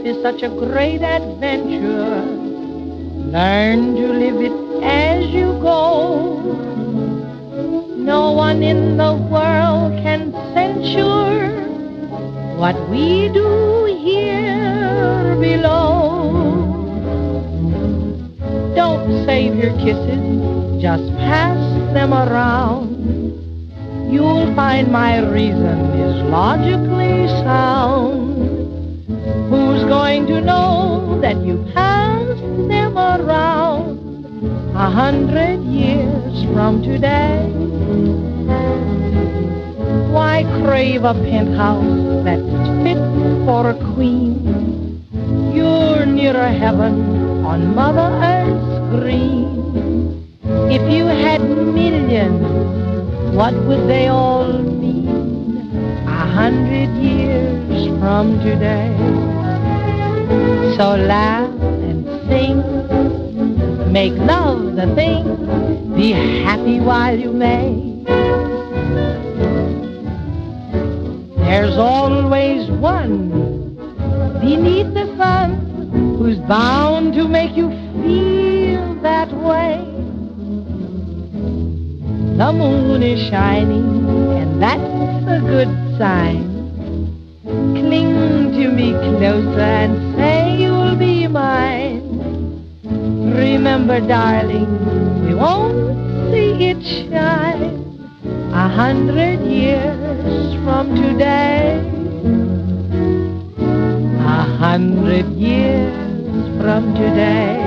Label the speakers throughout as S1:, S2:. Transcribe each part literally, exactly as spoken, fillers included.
S1: is such a great adventure. Learn to live it as you go. No one in the world can censure what we do here below. Don't save your kisses, just pass them around. You'll find my reason is logically sound. Who's going to know that you passed them around a hundred years from today? Why crave a penthouse that's fit for a queen? You're nearer heaven on Mother Earth's green. If you had millions, what would they all mean a hundred years from today? So laugh and sing, make love the thing, be happy while you may. There's always one beneath the sun who's bound to make you feel that way. The moon is shining, and that's a good sign. Cling to me closer and say you'll be mine. Remember, darling, we won't see it shine a hundred years from today. A hundred years from today.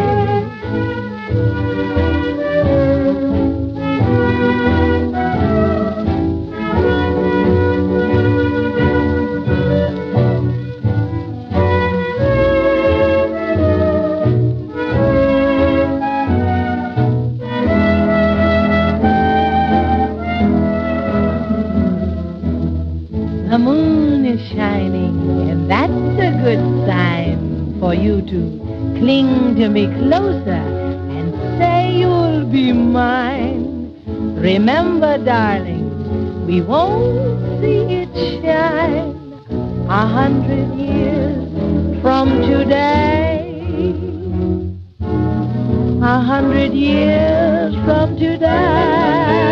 S1: The moon is shining, and that's a good sign for you to cling to me closer and say you'll be mine. Remember, darling, we won't see it shine a hundred years from today. A hundred years from today.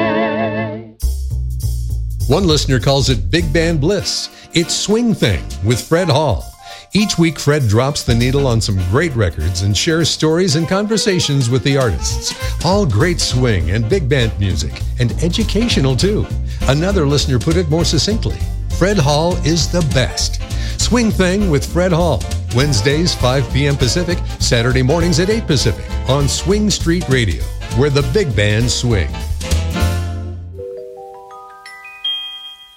S2: One listener calls it Big Band Bliss. It's Swing Thing with Fred Hall. Each week, Fred drops the needle on some great records and shares stories and conversations with the artists. All great swing and big band music, and educational too. Another listener put it more succinctly. Fred Hall is the best. Swing Thing with Fred Hall. Wednesdays, five p.m. Pacific, Saturday mornings at eight Pacific on Swing Street Radio, where the big bands swing.